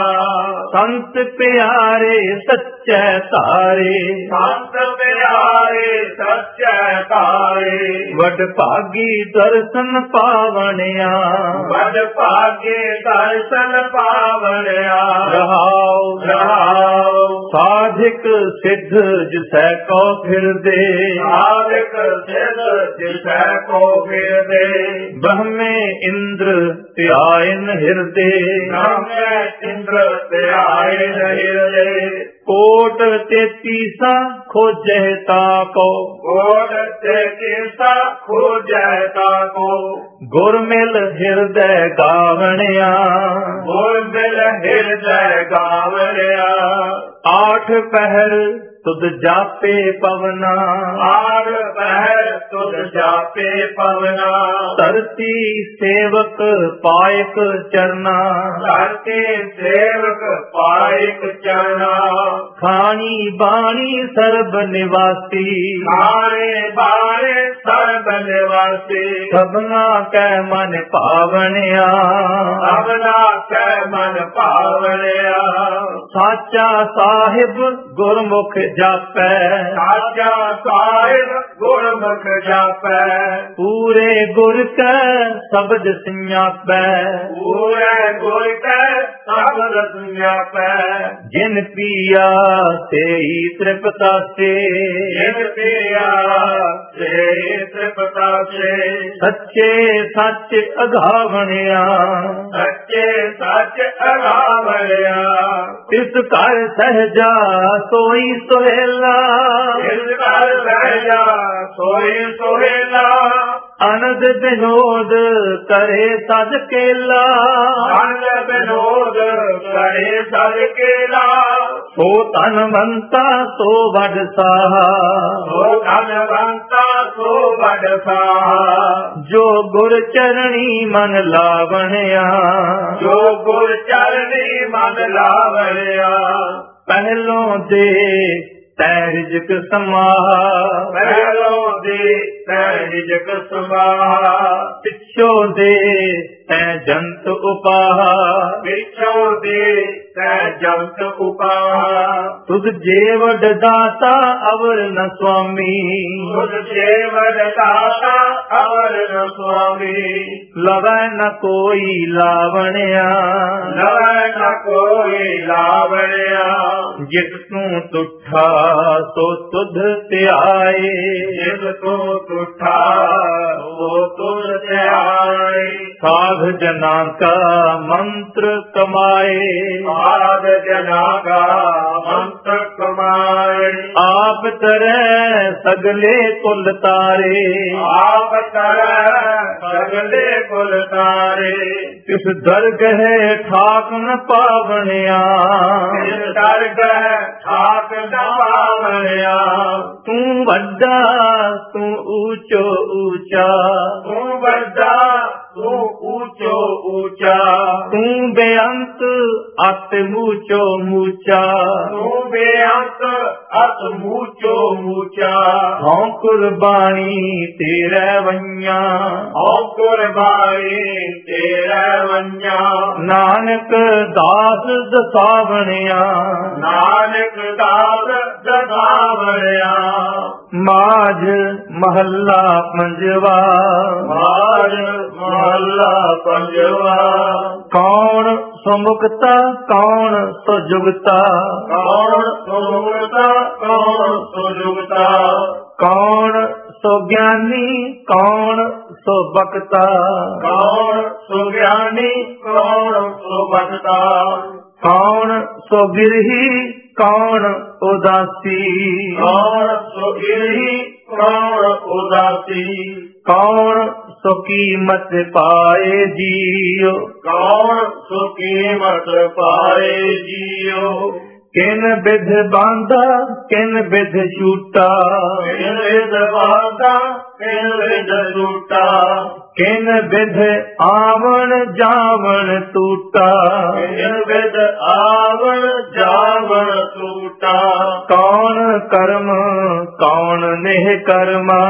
ਸੰਤ ਪਿਆਰੇ ਸੱਚੇ ਤਾਰੇ। ਸੰਤ ਪਿਆਰੇ ਸੱਚੇ ਤਾਰੇ। ਵਡ ਭਾਗੀ ਦਰਸ਼ਨ ਪਾਵਣਿਆ। ਵਡ ਭਾਗੇ ਦਰਸ਼ਨ ਪਾਵਣਿਆ। ਰਹਾਉ ਰਹਾਉ ਸਾਧਿਕ ਸਿੱਧ ਜਿਸੈ ਕੋ ਫਿਰਦੇ। ਸਾਧਿਕ ਸਿੱਧ ਜਿਸੈ ਕੋ ਫਿਰਦੇ। ਬ੍ਰਹਮੇ ਇੰਦਰ ਧਿਆਇਨ ਹਿਰਦੇ। ਨਾਮੇ ਇੰਦਰ ਧਿਆਏ ਹਿਰਦੇ। ਕੋਟ ਤੇਤੀਸਾ ਖੋਜੈ ਤਾਕੋ। ਕੋਟ ਤੇ ਕੀਸਾ ਖੋਜੈ ਤਾਕੋ। ਗੁਰ ਮਿਲ ਹਿਰਦੈ ਗਾਵਣਿਆ। ਗੁਰ ਮਿਲ ਹਿਰਦੈ ਗਾਵਣਿਆ। ਆਠ ਪਹਿਰ ਤੁਧ ਜਾਪੇ ਪਵਨਾ। ਆਰ ਪਹਿਰ ਤੁਧ ਜਾਪੇ ਪਵਨਾ। ਧਰਤੀ ਸੇਵਕ ਪਾਇਕ ਚਰਨਾ। ਧਰਤੀ ਸੇਵਕ ਪਾਇਕ ਚਰਨਾ। ਖਾਣੀ ਬਾਣੀ ਸਰਬ ਨਿਵਾਸੀ। ਖਾਣੇ ਬਾਣੇ ਸਰਬ ਨਿਵਾਸੀ। ਸਭਨਾ ਕੈ ਮਨ ਭਾਵਣਿਆ। ਸਭਨਾ ਕੈ ਮਨ ਭਾਵਣਿਆ। ਸਾਚਾ ਸਾਹਿਬ ਗੁਰਮੁਖ ਜਾਪੈ। ਸਾਚਾ ਸਾਹਿਬ ਗੁਰਮੁਖ ਜਾਪੈ। ਪੂਰੇ ਗੁਰ ਕੈ ਸ਼ਬਦ ਸਿਆਪੈ। ਪੂਰੇ ਗੁਰ ਕੈ ਸ਼ਬਦ ਸਿਆਪੈ। ਜਿਨ ਪੀਆ ਸੇਈ ਤ੍ਰਿਪਤਾਸੇ। ਜਿਨ ਪੀਆ ਸੇ ਤ੍ਰਿਪਤਾਸੇ। ਸੱਚੇ ਸੱਚ ਅਗਾਵਣਿਆ। ਸੱਚੇ ਸੱਚ ਅਗਾਵਣਿਆ। ਤਿਸ ਘਰ ਸਹਜਾ ਸੋਈ ਸੁਹੇਲਾ। ਜਿਸ ਘਰ ਸਹਿਜਾ ਸੋਈ ਸੁਹੇਲਾ। ਅਨੰਦ ਵਿਨੋਦ ਕਰੇ ਸਜ ਕੇਲਾ। ਅਨੰਦ ਵਿਨੋਦ ਕਰੇ ਸਜ ਕੇਲਾ। ਸੋ ਧਨਵੰਤਾ ਸੋ ਵਡ ਸਾਹਾ। ਸੋ ਧਨਵੰਤਾ ਸੋ ਵਡ ਸਾਹਾ। ਜੋ ਗੁਰ ਚਰਣੀ ਮਨ ਲਾਵਣਿਆ। ਜੋ ਗੁਰ ਚਰਣੀ ਮਨ ਲਾਵਣਿਆ। ਪਹਿਲੋਂ ਦੇ ਤੈ ਰਿਜਕ ਸਮਾਹ। ਪਹਿਲੋਂ ਦੇ ਤੈ ਰਿਜਕ ਸਮਾਹ। ਪਿੱਛੋਂ ਦੇ ਤੈ ਜੰਤ ਉਪਾਹ। ਪਿੱਛੋਂ ਦੇ ਤੈ ਜੰਤ ਉਪਾਹ। ਤੁਧ ਜੇਵਡ ਦਾਤਾ ਅਵਰ ਨ ਸੁਆਮੀ। ਤੁਧ ਜੇਵਡ ਦਾਤਾ ਅਵਰ ਨ ਸੁਆਮੀ। ਲਵੈ ਨ ਕੋਈ ਲਾਵਣਿਆ। ਲਵੈ ਨ ਕੋਈ ਲਾਵਣਿਆ। ਜਿਤ ਤੂੰ ਤੁਠਾ ਸੋ ਤੁਧ ਧਿਆਏ। ਜਿਤ ਤੂੰ ਤੁਠਾ ਸੋ ਤੁਧ ਧਿਆਏ। ਸਾਧ ਜਨਾ ਕਾ ਮੰਤਰ ਕਮਾਏ। ਸਾਧ ਜਨਾ ਕਾ ਮੰਤਰ ਕਮਾਏ। ਆਪ ਤਰੈ ਸਗਲੇ ਕੁਲ ਤਾਰੇ। ਆਪ ਤਰੈ ਸਗਲੇ ਕੁਲ ਤਾਰੇ। ਤਿਸ ਦਰਗਹਿ ਠਾਕ ਨ ਪਾਵਣਿਆ। ਤਿਸ ਦਰਗਹਿ ਠਾਕ ਨ ਪਾਵਣਿਆ। ਤੂੰ ਵੱਡਾ ਤੂੰ ਊਚੋ ਊਚਾ। ਤੂੰ ਵੱਡਾ ਤੂੰ ਊਚੋ ਊਚਾ। ਤੂੰ ਬੇਅੰਤ ਅਤ ਮੂਚੋ ਮੂਚਾ। ਤੂੰ ਬੇਅੰਤ ਅਤ ਮੂਚੋ ਮੂਚਾ। ਹਉ ਕੁਰਬਾਨੀ ਤੇਰੇ ਵਈਆਂ। ਹਉ ਕੁਰਬਾਨੀ ਤੇਰੇ ਵਈਆਂ। ਨਾਨਕ ਦਾਸ ਦਸਾਵਣਿਆ। ਨਾਨਕ ਦਾਸ ਦਸਾਵਣਿਆ। ਮਾਝ ਮਹੱਲਾ ਪੰਜਵਾ। ਮਾਝ ਮਹੱਲਾ ਪੰਜਵਾ। ਕੌਣ ਸੁਮੁਕਤਾ ਕੌਣ ਸੁਜੁਗਤਾ। ਕੌਣ ਸੁਮੁਕਤਾ ਕੌਣ ਸੁਜੁਗਤਾ। ਕੌਣ ਸੋ ਗਿਆਨੀ, ਕੌਣ ਸੋ ਬਖਤਾ। ਕੌਣ ਸੋ ਗਿਆਨੀ, ਕੌਣ ਸੋ ਬਖਤਾ। ਕੌਣ ਸੋ ਬਿਰਹੀ, ਕੌਣ ਉਦਾਸੀ। ਕੌਣ ਸੋ ਗਿਰਹੀ, ਕੌਣ ਉਦਾਸੀ। ਕੌਣ ਸੋ ਕੀਮਤ ਪਾਏ ਜੀਉ। ਕੌਣ ਸੋ ਕੀਮਤ ਪਾਏ ਜੀਉ। ਕਿਨ ਬਿਧ ਬਾਂਧਾ, ਕਿਨ ਬਿਧ ਛੂਟਾ। ਕਿਨ ਵਿਧ ਬਾਂਧਾ, ਕਿਨ ਵਿਧ ਛੂਟਾ। ਕਿਨ ਬਿਧ ਆਵਣ ਜਾਵਣ ਟੂਟਾ। ਕਿਨ ਵਿਧ ਆਵਣ ਜਾਵਣ ਟੂਟਾ। ਕੌਣ ਕਰਮ, ਕੌਣ ਨਿਹ ਕਰਮਾ।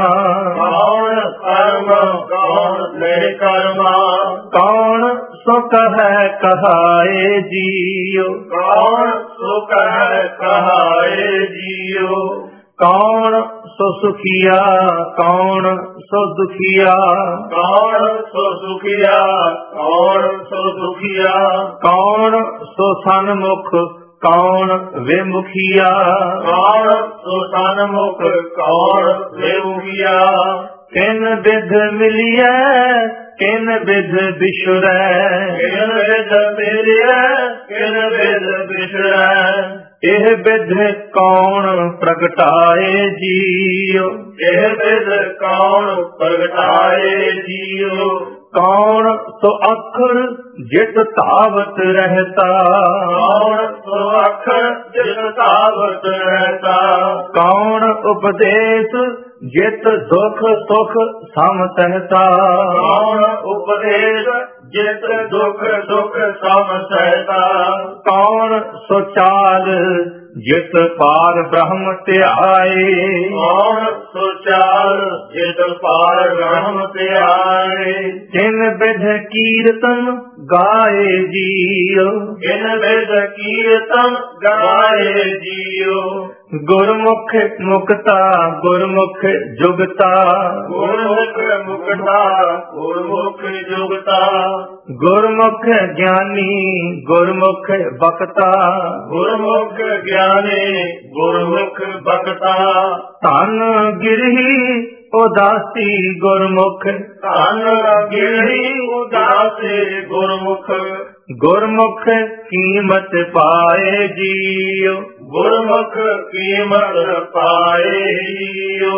ਕੌਣ ਕਰਮ, ਕੌਣ ਨਿਹ ਕਰਮਾ। ਕੌਣ ਸੋ ਕਹੈ ਕਹਾਏ ਜੀਉ। ਕੌਣ ਸੋ ਕਹੈ ਕਹਾਏ ਜੀਉ। ਕੌਣ ਸੋ ਸੁਖੀਆ, ਕੌਣ ਸੋ ਦੁਖੀਆ। ਕੌਣ ਸੋ ਸੁਖੀਆ, ਕੌਣ ਸੋ ਦੁਖੀਆ। ਕੌਣ ਸੋ ਸਨਮੁਖ, ਕੌਣ ਵਿਮੁਖੀਆ। ਕੌਣ ਸੋ ਸਨਮੁਖ, ਕੌਣ ਵਿਮੁਖੀਆ। ਕਿਨ ਬਿਧ ਮਿਲਿਐ, ਕਿਨ ਬਿਧ ਬਿਛੁੜੈ। ਕਿਨ ਬਿਧ ਮਿਲਿਐ, ਕਿਨ ਬਿਧ ਬਿਛੜੈ। ਇਹ ਬਿਧ ਕੌਣ ਪ੍ਰਗਟਾਏ ਜੀਉ। ਇਹ ਬਿਧ ਕੌਣ ਪ੍ਰਗਟਾਏ ਜੀਉ। ਕੌਣ ਸੋ ਅੱਖਰ ਜਿਤ ਧਾਵਤ ਰਹਿਤਾ। ਕੌਣ ਸੋ ਅੱਖਰ ਜਿਤ ਧਾਵਤ ਰਹਿਤਾ। ਕੌਣ ਉਪਦੇਸ਼ ਜਿਤ ਦੁਖ ਸੁਖ ਸਮ ਸਹਿਤਾ। ਕੌਣ ਉਪਦੇਸ਼ ਜਿਤ ਦੁਖ ਸੁਖ ਸਮ ਸਹਿਤਾ। ਕੌਣ ਸੋ ਚਾਲ ਜਿਤ ਪਾਰ ਬ੍ਰਹਮ ਧਿਆਏ। ਕੌਣ ਸੋ ਚਾਲ ਜਿਤ ਪਾਰ ਬ੍ਰਹਮ ਧਿਆਏ। ਕਿਨ ਬਿਧ ਕੀਰਤਨ ਗਾਏ ਜੀਉ। ਕਿਨ ਬਿਧ ਕੀਰਤਨ ਗਾਏ ਜੀਉ। ਗੁਰਮੁਖ ਮੁਕਤਾ, ਗੁਰਮੁਖ ਜੁਗਤਾ। ਗੁਰਮੁਖ ਮੁਕਤਾ, ਗੁਰਮੁਖ ਜੁਗਤਾ। ਗੁਰਮੁਖ ਗਿਆਨੀ, ਗੁਰਮੁਖ ਬਖਤਾ। ਗੁਰਮੁਖ ਗਿਆਨੀ, ਗੁਰਮੁਖ ਬਖਤਾ। ਧਨ ਗਿਰਹੀ ਉਦਾਸੀ ਗੁਰਮੁਖ। ਧਨ ਗਿਰਹੀ ਉਦਾਸੀ ਗੁਰਮੁਖ। ਗੁਰਮੁਖ ਕੀਮਤ ਪਾਏ ਜੀਉ। ਗੁਰਮੁਖ ਕੀਮਤ ਪਾਏ ਜੀਉ।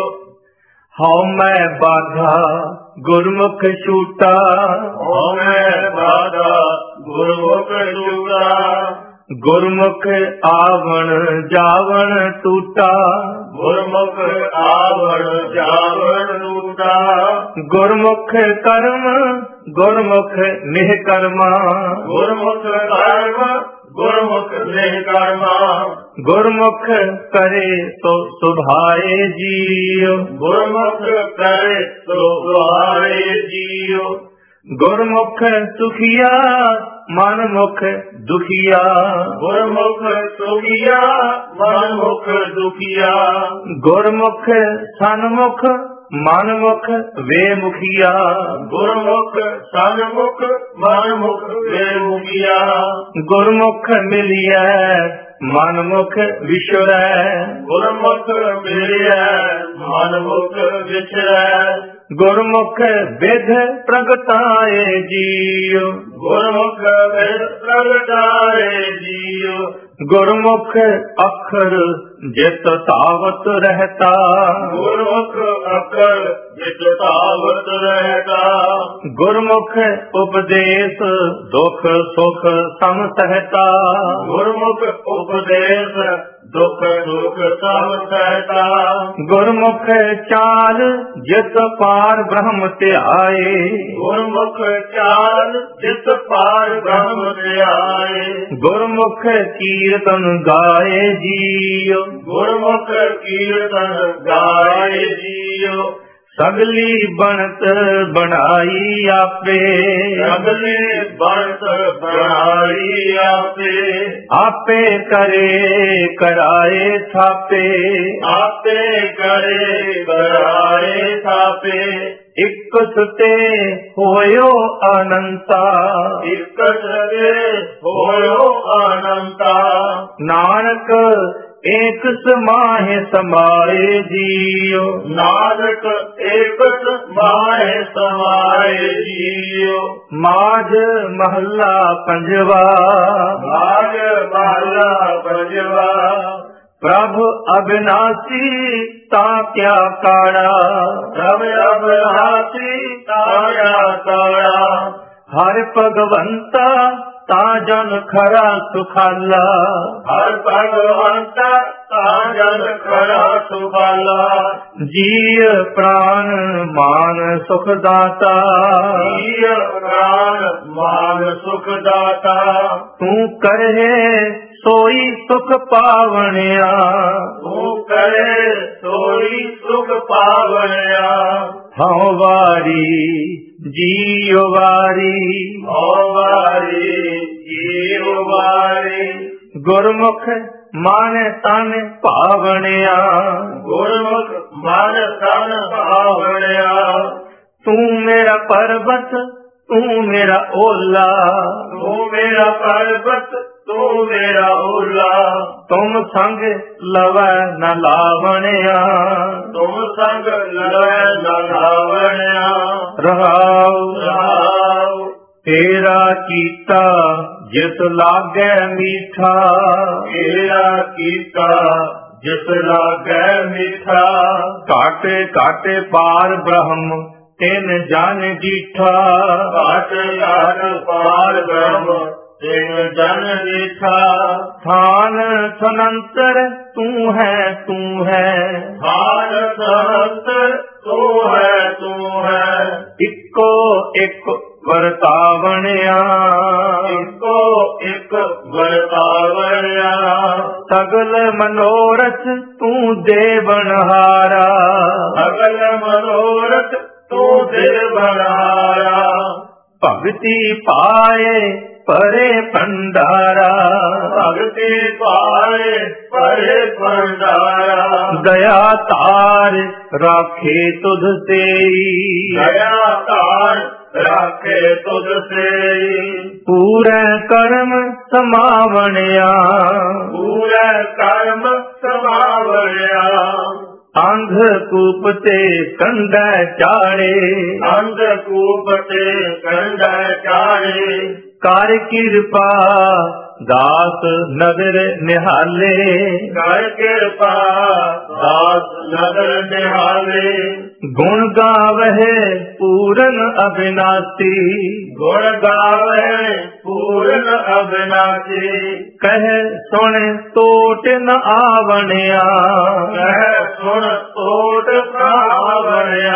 ਹਉ ਮੈਂ ਬਾਧਾ ਗੁਰਮੁਖ ਛੂਟਾ। ਹੋਵੇ ਬਾਧਾ ਗੁਰਮੁਖ ਛੂਟਾ। ਗੁਰਮੁਖ ਆਵਣ ਜਾਵਣ ਟੂਟਾ। ਗੁਰਮੁਖ ਆਵਣ ਜਾਵਣ ਟੂਟਾ। ਗੁਰਮੁਖ ਕਰਮ, ਗੁਰਮੁਖ ਨਿਹ ਕਰਮਾ। ਗੁਰਮੁਖ ਕਰਮ, ਗੁਰਮੁਖ ਨਿਹ ਕਰਮਾ। ਗੁਰਮੁਖ ਕਰੇ ਸੋ ਸੁਭਾਏ ਜੀਉ। ਗੁਰਮੁਖ ਕਰੇ ਸੋ ਸੁਭਾਏ ਜੀਉ। ਗੁਰਮੁਖ ਸੁਖੀਆ, ਮਨਮੁਖ ਦੁਖੀਆ। ਗੁਰਮੁਖ ਸੁਖੀਆ, ਮਨਮੁਖ ਦੁਖੀਆ। ਗੁਰਮੁਖ ਸਨਮੁਖ, ਮਨਮੁਖ ਵੇਮੁਖੀਆ। ਗੁਰਮੁਖ ਸਨਮੁਖ, ਮਨਮੁਖ ਵੇਮੁਖੀਆ। ਗੁਰਮੁਖ ਮਿਲਿਐ, ਮਨਮੁਖ ਵਿਛੜੈ। ਗੁਰਮੁਖ ਮਿਲਿਐ, ਮਨਮੁਖ ਵਿਛੜੈ। ਗੁਰਮੁਖ ਬਿਧ ਪ੍ਰਗਟਾਏ ਜੀਉ। ਗੁਰਮੁਖ ਬਿਧ ਪ੍ਰਗਟਾਏ ਜੀਉ। ਗੁਰਮੁਖ ਅੱਖਰ ਜਿਤ ਧਾਵਤ ਰਹਿਤਾ। ਗੁਰਮੁਖ ਅੱਖਰ ਜਿਤ ਧਾਵਤ ਰਹਿਤਾ। ਗੁਰਮੁਖ ਉਪਦੇਸ਼ ਦੁਖ ਸੁਖ ਸਮ ਸਹਿਤਾ। ਗੁਰਮੁਖ ਉਪਦੇਸ਼ ਦੁਖ ਸੁਖ ਸਮ ਸਹਿਤਾ। ਗੁਰਮੁਖ ਚਾਲ ਜਿਤ ਪਾਰ ਬ੍ਰਹਮ ਧਿਆਏ। ਗੁਰਮੁਖ ਚਾਲ ਜਿਤ ਪਾਰ ਬ੍ਰਹਮ ਧਿਆਏ। ਗੁਰਮੁਖ ਕੀਰਤਨ ਗਾਏ ਜੀਉ। ਗੁਰਮੁਖ ਕੀਰਤਨ ਗਾਏ ਜੀਉ। ਸਗਲੀ ਬਣਤ ਬਣਾਈ ਆਪੇ। ਸਗਲੀ ਬਣਤ ਬਣਾਈ ਆਪੇ। ਆਪੇ ਕਰੇ ਕਰਾਏ ਥਾਪੇ। ਆਪੇ ਕਰੇ ਕਰਾਏ ਥਾਪੇ। ਇਕ ਸੁਤੇ ਹੋਇਓ ਅਨੰਤਾ। ਇਕ ਸਵੇ ਹੋਇਓ ਅਨੰਤਾ। ਨਾਨਕ ਏਕ ਸਮਾਹਿ ਸਮਾਏ ਜੀਉ। ਨਾਨਕ ਏਕ ਸਮਾਹਿ ਸਮਾਏ ਜੀਉ। ਮਾਝ ਮਹੱਲਾ ਪੰਜਵਾ। ਮਾਝ ਮਹੱਲਾ ਪੰਜਵਾ। ਪ੍ਰਭ ਅਬਿਨਾਸੀ ਤਾਂ ਕਿਆ ਕਾੜਾ। ਪ੍ਰਭ ਅਬਿਨਾਸੀ ਤਾਂ ਕਿਆ ਕਾੜਾ। ਹਰਿ ਭਗਵੰਤਾ ਤਾਂ ਜਨ ਖਰਾ ਸੁਖਾਲਾ। ਹਰਿ ਭਗਵੰਤਾ ਤਾਂ ਜਨ ਖਰਾ ਸੁਖਾਲਾ। ਜੀਅ ਪ੍ਰਾਨ ਮਾਨ ਸੁਖ ਦਾਤਾ। ਜੀਅ ਪ੍ਰਾਨ ਮਾਨ ਸੁਖ ਦਾਤਾ। ਤੂੰ ਕਰਹਿ ਸੋਈ ਸੁਖ ਪਾਵਣਿਆ। ਤੂੰ ਕਰੇ ਸੋਈ ਸੁਖ ਪਾਵਣਿਆ। ਹਉ ਵਾਰੀ ਜੀਉ ਵਾਰੀ। ਹਉ ਵਾਰੀ ਜੀਉ ਵਾਰੀ। ਗੁਰਮੁਖ ਮਨ ਤਨ ਭਾਵਣਿਆ। ਗੁਰਮੁਖ ਮਨ ਤਨ ਭਾਵਣਿਆ। ਤੂੰ ਮੇਰਾ ਪਰਬਤ ਤੂੰ ਮੇਰਾ ਓਲਾ। ਤੂੰ ਮੇਰਾ ਪਰਬਤ ਤੂੰ ਮੇਰਾ ਓਲਾ। ਤੁਮ ਸੰਗ ਲਵੈ ਨ ਲਾਵਣਿਆ। ਤੁਮ ਸੰਗ ਲਵੈ ਨ ਲਾਵਣਿਆ। ਰਹਾਉ ਰਹਾਉ। ਤੇਰਾ ਕੀਤਾ ਜਿਸ ਲਾਗੈ ਮੀਠਾ। ਤੇਰਾ ਕੀਤਾ ਜਿਸ ਲਾਗੈ ਮੀਠਾ। ਘਾਟੇ ਘਾਟੇ ਪਾਰ ਬ੍ਰਹਮ ਤਿਨ ਜਨ ਜੀਠਾ। ਘਾਟ ਘਾਟ ਪਾਰ ਬ੍ਰਹਮ ਤਿਨ ਜਨ ਜੀਠਾ। ਥਾਨ ਥਨੰਤਰ ਤੂੰ ਹੈ ਤੂੰ ਹੈ। ਥਾਨ ਥਨੰਤਰ ਤੂੰ ਹੈ ਤੂੰ ਹੈ। ਇੱਕੋ ਇੱਕ ਵਰਤਾਵਣਿਆ। ਇੱਕੋ ਇੱਕ ਵਰਤਾਵਣਿਆ। ਸਗਲ ਮਨੋਰਥ ਤੂੰ ਦੇਵਨਹਾਰਾ। ਸਗਲ ਮਨੋਰਥ ਤੂੰ ਦੇਵਨਹਾਰਾ। ਭਗਤੀ ਪਾਏ ਪਰੇ ਭੰਡਾਰਾ। ਭਗਤੀ ਪਾਏ ਪਰੇ ਭੰਡਾਰਾ। ਦਇਆ ਧਾਰ ਰਾਖੇ ਤੁਧ ਤੇਈ। ਦਇਆ ਧਾਰ ਰਾਖੇ ਤੁਧ ਤੇਈ। ਪੂਰੇ ਕਰਮ ਸਮਾਵਣਿਆ। ਪੂਰੇ ਕਰਮ ਸਮਾਵਣਿਆ। ਅੰਧ ਕੂਪ ਤੇ ਕੰਢੈ ਚਾੜੇ। ਅੰਧ ਕੂਪ ਤੇ ਕੰਢੈ ਚਾੜੇ। ਕਰ ਕਿਰਪਾ ਦਾਸ ਨਦਰ ਨਿਹਾਲੇ। ਕਰ ਕਿਰਪਾ ਦਾਸ ਨਦਰ ਨਿਹਾਲੇ। ਗੁਣ ਗਾਵਹਿ ਪੂਰਨ ਅਬਿਨਾਸੀ। ਗੁਣ ਗਾਵੇ ਪੂਰਨ ਅਬਿਨਾਸੀ। ਕਹਿ ਸੁਣ ਟੋਟ ਨ ਆਵਣਿਆ। ਕਹਿ ਸੁਣ ਟੋਟ ਆਵਣਿਆ।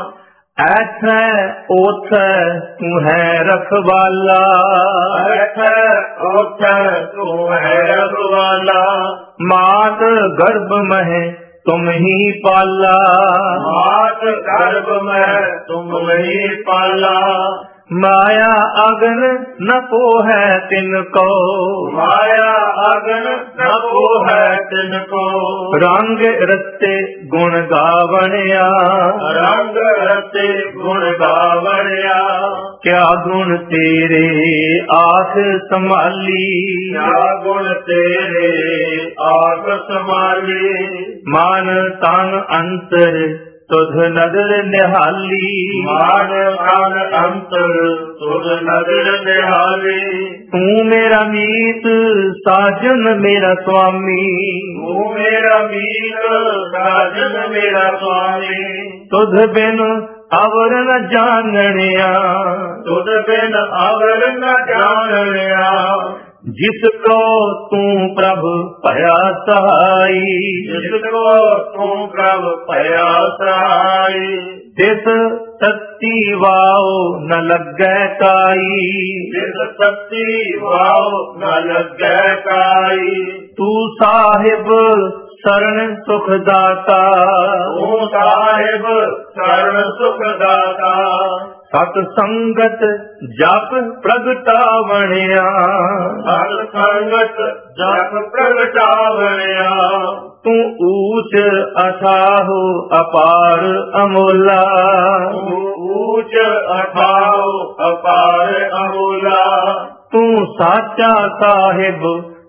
ਐਥੈ ਓਥੈ ਤੂੰ ਹੈ ਰਖਵਾਲਾ। ਐਥੈ ਓਥੈ ਤੂੰ ਹੈ ਰਖਵਾਲਾ। ਮਾਤ ਗਰਭ ਮਹਿ ਤੁਮ ਹੀ ਪਾਲਾ। ਮਾਤ ਗਰਭ ਮੈਂ ਤੁਮ ਹੀ ਪਾਲਾ। ਮਾਇਆ ਅਗਨ ਨ ਪੋਹੈ ਤਿਨ ਕੋ। ਮਾਇਆ ਅਗਨ ਨ ਪੋਹੈ ਤਿਨ ਕੋ। ਰੰਗ ਰਤੇ ਗੁਣ ਗਾਵਣਿਆ। ਰੰਗ ਰਤੇ ਗੁਣ ਗਾਵਣਿਆ। ਕਿਆ ਗੁਣ ਤੇਰੇ ਆਖ ਸੰਭਾਲੀ। ਕਿਆ ਗੁਣ ਤੇਰੇ ਆਪ ਸੰਭਾਲੀ। ਮਨ ਤਨ ਅੰਤਰ ਤੁਧ ਨਦਰ ਨਿਹਾਲੀ। ਮਾਨ ਕਾਨ ਅੰਤਰ ਤੁਧ ਨਦਰ ਨਿਹਾਲੀ। ਤੂੰ ਮੇਰਾ ਮੀਤ ਸਾਜਨ ਮੇਰਾ ਸੁਆਮੀ। ਤੂੰ ਮੇਰਾ ਮੀਤ ਸਾਜਨ ਮੇਰਾ ਸੁਆਮੀ। ਤੁਧ ਬਿਨ ਅਵਰ ਨ ਜਾਣਿਆ। ਤੁਧ ਬਿਨ ਅਵਰ ਨ ਜਾਣਿਆ। ਜਿਸ ਕੋ ਤੂੰ ਪ੍ਰਭ ਭਇਆ ਸਹਾਈ। ਜਿਸ ਕੋ ਤੂੰ ਪ੍ਰਭ ਭਇਆ ਸਹਾਈ। ਤਿਸ ਸੱਤੀ ਵਾਉ ਨ ਲੱਗੈ ਕਾਈ। ਜਿਸ ਸੱਤੀ ਵਾਉ ਨ ਲੱਗੈ ਕਾਈ। ਤੂੰ ਸਾਹਿਬ ਸਰਣ ਸੁਖ ਦਾਤਾ। ਤੂੰ ਸਾਹਿਬ ਸਰਣ ਸੁਖ ਦਾਤਾ। ਸਤ ਸੰਗਤ ਜਪ ਪ੍ਰਗਟਾਵਣਿਆ। ਸਤ ਸੰਗਤ ਜਪ ਪ੍ਰਗਟਾਵਣਿਆ। ਤੂੰ ਊਚ ਅਥਾਹੁ ਅਪਾਰ ਅਮੋਲਾ। ਤੂੰ ਊਚ ਅਥਾਹੁ ਅਪਾਰ ਅਮੋਲਾ। ਤੂੰ ਸਾਚਾ ਸਾਹਿਬ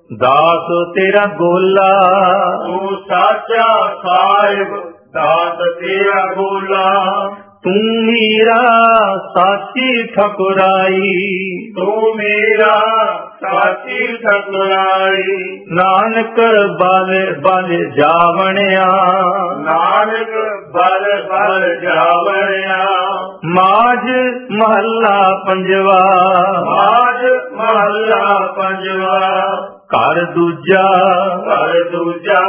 ਦਾਸ ਤੇਰਾ ਗੋਲਾ, ਤੂੰ ਸਾਚਾ ਸਾਹਿਬ ਦਾਸ ਤੇਰਾ ਗੋਲਾ। ਤੂੰ ਮੀਰਾ ਸਾਚੀ ਠਕੁਰਾਈ, ਤੂੰ ਮੇਰਾ ਸਾਚੀ ਠਕੁਰਾਈ। ਨਾਨਕ ਬਲ ਬਲ ਜਾਵਣਿਆ, ਨਾਨਕ ਬਲ ਬਲ ਜਾਵਣਿਆ। ਮਾਝ ਮਹੱਲਾ ਪੰਜਵਾ, ਮਾਝ ਮਹੱਲਾ ਪੰਜਵਾ। ਘਰ ਦੂਜਾ, ਘਰ ਦੂਜਾ।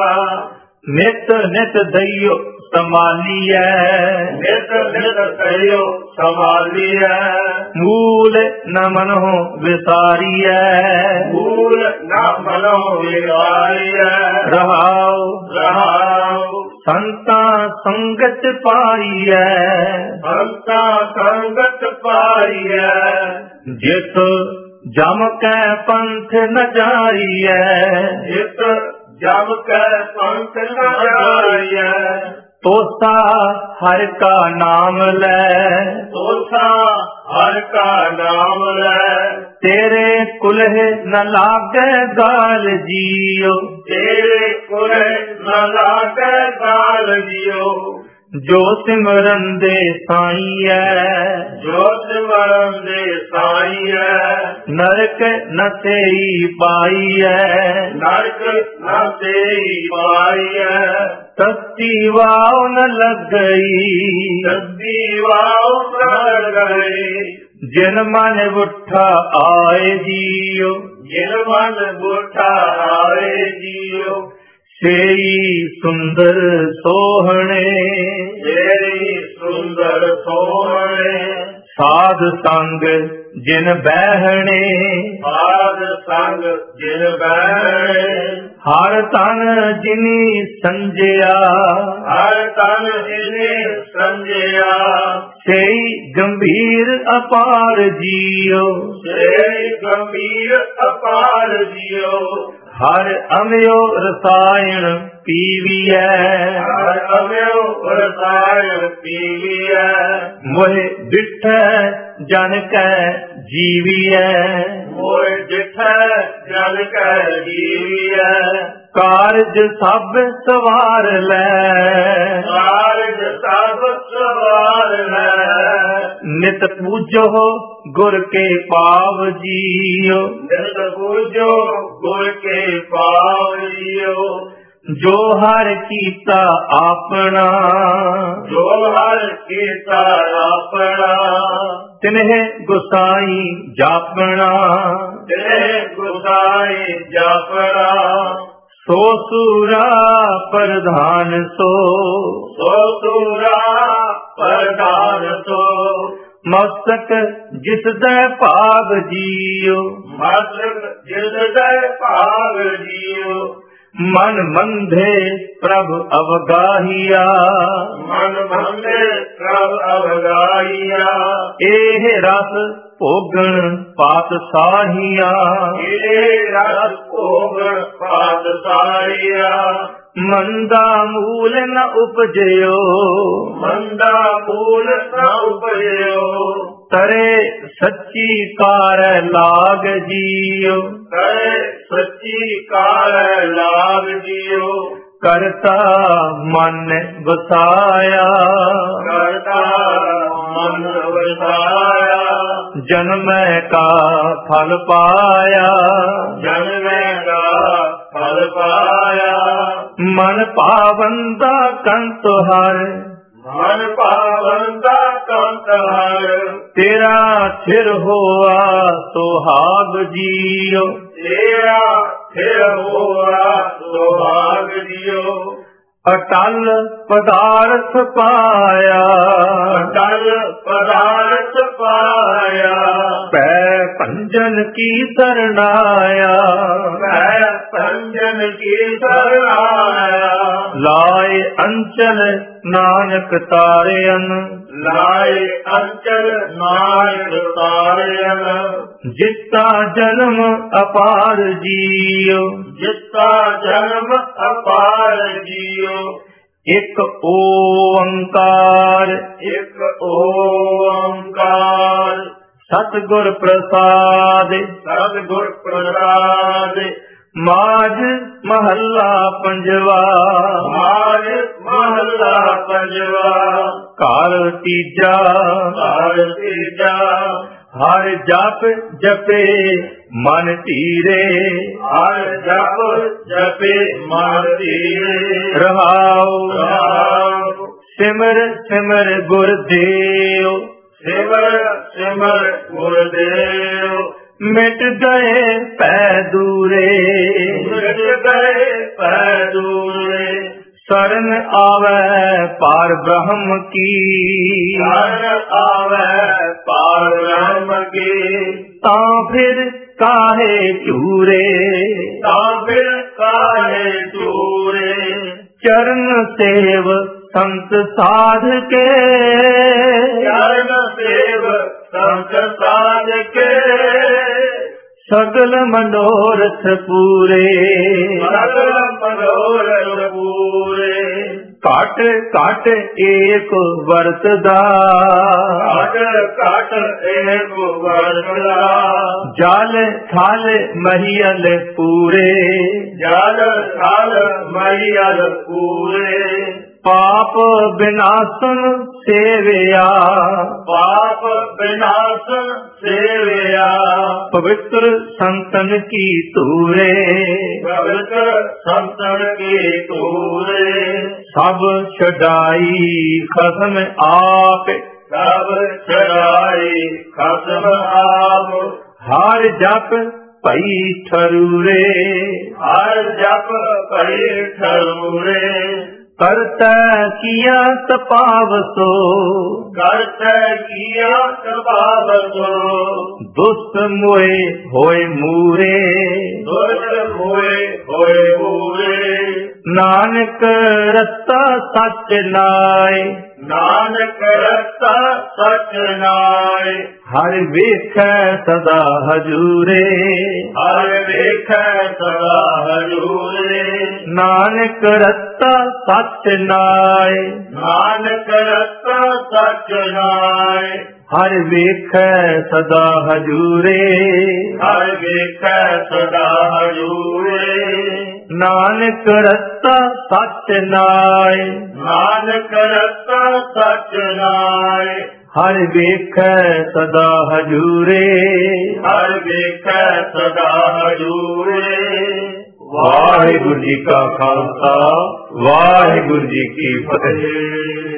ਨਿਤ ਨਿਤ ਦਈਓ ਸੰਭਾਲੀਐ, ਨਿਤ ਨਿਤ ਕਰਿਓ ਸੰਭਾਲੀਐ। ਮੂਲ ਨ ਮਨਹੁ ਵਿਸਾਰੀਐ, ਮੂਲ ਨਾ ਮਨੋ ਵਿਸਾਰੀਐ। ਰਹਾਉ ਰਹਾਉ ਸੰਤਾਂ ਸੰਗਤ ਪਾਈਐ, ਸੰਤਾ ਸੰਗਤ ਪਾਈਐ। ਜਿਤ ਜਮ ਕੈ ਪੰਥ ਨ ਜਾਈਐ, ਜਿਤ ਜਮ ਕੈ ਪੰਥ ਨ ਜਾਈਐ। ਤੋਸਾ ਹਰਿ ਕਾ ਨਾਮ ਲੈ, ਤੋਸਾ ਹਰਿ ਕਾ ਨਾਮ ਲੈ। ਤੇਰੇ ਕੁਲਹਿ ਨ ਲਾਗੈ ਗਾਲ ਜੀਉ, ਤੇਰੇ ਕੋਲੇ ਨ ਲਾਗੈ ਗਾਲ ਜੀਉ। ਜੋ ਸਿਮਰਨ ਦੇ ਸਾਈਐ, ਜੋ ਸਿਮਰਨ ਦੇ ਸਾਈਐ। ਨਰਕ ਨ ਤੇਈ ਪਾਈਐ, ਨਰਕ ਨ ਤੇਈ ਪਾਈਐ। ਤਤੀ ਵਾਉ ਨ ਲੱਗਈ, ਸੱਦੀ ਵਾਉ ਨ ਗਏ। ਜਿਨ ਮਨ ਉੱਠਾ ਆਏ ਜੀਉ, ਜਿਨ ਮਨ ਬੁੱਠਾ ਆਏ ਜੀਉ। ਸੇਈ ਸੁੰਦਰ ਸੋਹਣੇ, ਤੇਰੀ ਸੁੰਦਰ ਸੋਹਣੇ। ਸਾਧ ਸੰਗ ਜਿਨ ਬਹਿਣੇ, ਸਾਧ ਸੰਗ ਜਿਨ ਬਹਿਣੇ। ਹਰ ਤਨ ਜਿਨੀ ਸੰਜਿਆ, ਹਰ ਤਨ ਜਿਨੇ ਸੰਜਿਆ। ਸੇਈ ਗੰਭੀਰ ਅਪਾਰ ਜੀਉ, ਤੇਰੀ ਗੰਭੀਰ ਅਪਾਰ ਜੀਉ। ਹਰ ਅਮਿਓ ਰਸਾਇਣ ਪੀਵੀਐ, ਹਰ ਅਮਿਓ ਰਸਾਇਣ ਪੀਵੀਐ। ਮੋਹਿ ਡਿਠੈ ਜਨ ਕੈ ਜੀਵੀਐ, ਮੋਇ ਜਿਠੈ ਜਨ ਕੈ ਜੀਵੀਐ। ਕਾਰਜ ਸਭ ਸਵਾਰ ਲੈ, ਕਾਰਜ ਸਭ ਸਵਾਰ ਲੈ। ਨਿਤ ਪੂਜੋ ਗੁਰ ਕੇ ਪਾਵ ਜੀਉ, ਨਿਤ ਪੂਜੋ ਗੁਰ ਕੇ ਪਾਵ ਜੀਉ। ਜੋ ਹਰ ਕੀਤਾ ਆਪਣਾ, ਜੋ ਹਰ ਕੀਤਾ ਆਪਣਾ। ਤਿਨਹਿ ਗੁਸਾਈ ਜਾਪਣਾ, ਤੇਰੇ ਗੁਸਾਈ ਜਾਪਣਾ। ਸੋ ਸੂਰਾ ਪ੍ਰਧਾਨ ਸੋ, ਸੋ ਸੂਰਾ ਪ੍ਰਧਾਨ ਸੋ। ਮਸਤਕ ਜਿਸ ਦੇ ਭਾਗ ਜੀਉ, ਮਸਤਕ ਜਿਸ ਦੇ ਭਾਗ ਜੀਉ। ਮਨ ਮੰਧੇ ਪ੍ਰਭ ਅਵਗਾਹੀਆ, ਮਨ ਮੰਦੇ ਪ੍ਰਭ ਅਵਗਾਹੀਆ। ਇਹ ਰਸ ਭੋਗਣ ਪਾਤਸ਼ਾਹੀਆ, ਇਹ ਰਸ ਭੋਗਣ ਪਾਤਸ਼ਾਹੀਆ। ਮੰਦਾ ਮੂਲ ਨ ਉਪਜਿਓ, ਮੰਦਾ ਮੂਲ ਨ ਉਪਜਿਓ। ਤਰੇ ਸੱਚੀ ਕਾਰ ਲਾਗ ਜੀਉ, ਕਰੇ ਸੱਚੀ ਕਾਰ ਲਾਗ ਜੀਉ। ਕਰਤਾ ਮਨ ਵਸਾਇਆ, ਕਰਤਾ ਮਨ ਵਸਾਇਆ। ਜਨਮੈ ਕਾ ਫਲ ਪਾਇਆ, ਜਨਮੈ ਕਾ ਫਲ ਪਾਇਆ। ਮਨ ਪਾਵੰਦਾ ਕੰਤ ਹਰ, ਮਨ ਪਾਵਨ ਦਾ ਕੰਤ ਹਰ। ਤੇਰਾ ਸਿਰ ਹੋਆ ਸੁਹਾਗ ਜੀਉ, ਤੇਰਾ ਫਿਰ ਹੋਆ ਸੁਹਾਗ ਜੀਉ। ਅਟਲ ਪਦਾਰਥ ਪਾਇਆ, ਅਟਲ ਪਦਾਰਥ ਪਾਇਆ। ਪੈ ਭੰਜਨ ਕੀ ਸਰਣਾਇਆ, ਮੈਂ ਪੰਜਨ ਕੀ ਸਰਣਾਇਆ। ਲਾਏ ਅੰਚਲ ਨਾਨਕ ਤਾਰਿਅਨ, ਲਾਏ ਅੰਚਲ ਨਾਨਕ ਤਾਰਿਅਨ। ਜਿਤਾ ਜਨਮ ਅਪਾਰ ਜੀਉ, ਜਿਤਾ ਜਨਮ ਅਪਾਰ ਜੀਉ। ਇਕ ਓੰਕਾਰ, ਇਕ ਓੰਕਾਰ। ਸਤਿਗੁਰ ਪ੍ਰਸਾਦਿ, ਸਤਿਗੁਰ ਪ੍ਰਸਾਦਿ। ਮਾਝ ਮਹੱਲਾ ਪੰਜਵਾ। ਮਾਝ ਮਹੱਲਾ ਪੰਜਵਾ। ਘਰ ਤੀਜਾ ਘਰ ਤੀਜਾ। ਹਰ ਜਪ ਜਪੇ ਮਨ ਧੀਰੇ, ਹਰ ਜਪ ਜਪੇ ਮਨ ਧੀਰੇ। ਰਹਾਉ ਰਹਾਉ। ਸਿਮਰ ਸਿਮਰ ਗੁਰਦੇਵ, ਸਿਮਰ ਸਿਮਰ ਗੁਰਦੇਵ। ਮਿਟ ਗਏ ਪੈ ਦੂਰੇ, ਮਿਟ ਗਏ ਪੈ ਦੂਰੇ। ਸਰਨ ਆਵੈ ਪਾਰ ਬ੍ਰਹਮ ਕੀ, ਸ਼ਰਨ ਆਵੈ ਪਾਰ ਬ੍ਰਹਮ ਕੀ। ਤਾਂ ਫਿਰ ਕਾਹੇ ਝੂਰੇ, ਤਾਂ ਫਿਰ ਕਾਹੇ ਝੂਰੇ। ਚਰਨ ਸੇਵ ਸੰਤ ਸਾਧ ਕੇ, ਚਰਨ ਸੇਵ ਸੰਤ ਸਾਧ ਕੇ। ਸਗਲ ਮਨੋਰਥ ਪੂਰੇ, ਸਗਲ ਮਨੋਰਥ ਪੂਰੇ। ਘਟ ਘਟ ਏਕ ਵਰਤਦਾ, ਘਟ ਘਟ ਏਕ ਵਰਤਦਾ। ਜਲ ਥਲ ਮਹੀਲ ਪੂਰੇ, ਜਲ ਥਲ ਮਹੀਲ ਪੂਰੇ। ਪਾਪ ਬਿਨਾਸਨ ਸੇਵਿਆ, ਪਾਪ ਬਿਨਾਸਨ ਸੇਵਿਆ। ਪਵਿੱਤਰ ਸੰਤਨ ਕੀ ਧੂਰੇ, ਪਵਿੱਤਰ ਸੰਤਨ ਕੀ ਧੂਰੇ। ਸਭ ਛਡਾਈ ਖਸਮ ਆਪ, ਸਭ ਛਡਾਈ ਖਸਮ ਆਪ। ਹਰ ਜਪ ਭਈ ਠਰੂਰੇ, ਹਰ ਜਪ ਭਈ ਠਰੂਰੇ। ਕਰਤਾ ਕੀਆ ਤਪਾਵਸੋ, ਕਰਤਾ ਕੀਆ ਤਪਾਵਸੋ। ਦੁਸ਼ਟ ਮੋਏ ਹੋਏ ਮੂਰੇ, ਦੁਸ਼ਟ ਹੋਏ ਹੋਏ ਮੂਰੇ। ਨਾਨਕ ਰਸਤਾ ਸੱਚ ਨਾਏ, ਨਾਨਕ ਰਸਤਾ ਸਚ ਨਾਏ। ਹਰ ਵੇਖੈ ਸਦਾ ਹਜੂਰੇ, ਹਰ ਵੇਖੈ ਸਦਾ ਹਜੂਰੇ। ਨਾਨਕ ਰਸਤਾ ਸੱਚ ਨਾਏ, ਨਾਨਕ ਰਸਤਾ ਸਚ ਨਾਏ। ਹਰ ਵੇਖੈ ਸਦਾ ਹਜੂਰੇ, ਹਰ ਵੇਖੈ ਸਦਾ ਹਜੂਰੇ। ਨਾਨਕ ਰਸਤਾ ਸੱਚ ਨਾਏ, ਨਾਨਕ ਰਸਤਾ ਸਚ ਨਾਏ। ਹਰ ਵੇਖੈ ਸਦਾ ਹਜੂਰੇ। ਹਰ ਵੇਖੈ ਸਦਾ ਹਜੂਰੇ। ਵਾਹਿਗੁਰੂ ਜੀ ਕਾ ਖਾਲਸਾ, ਵਾਹਿਗੁਰੂ ਜੀ ਕੀ ਫਤਿਹ।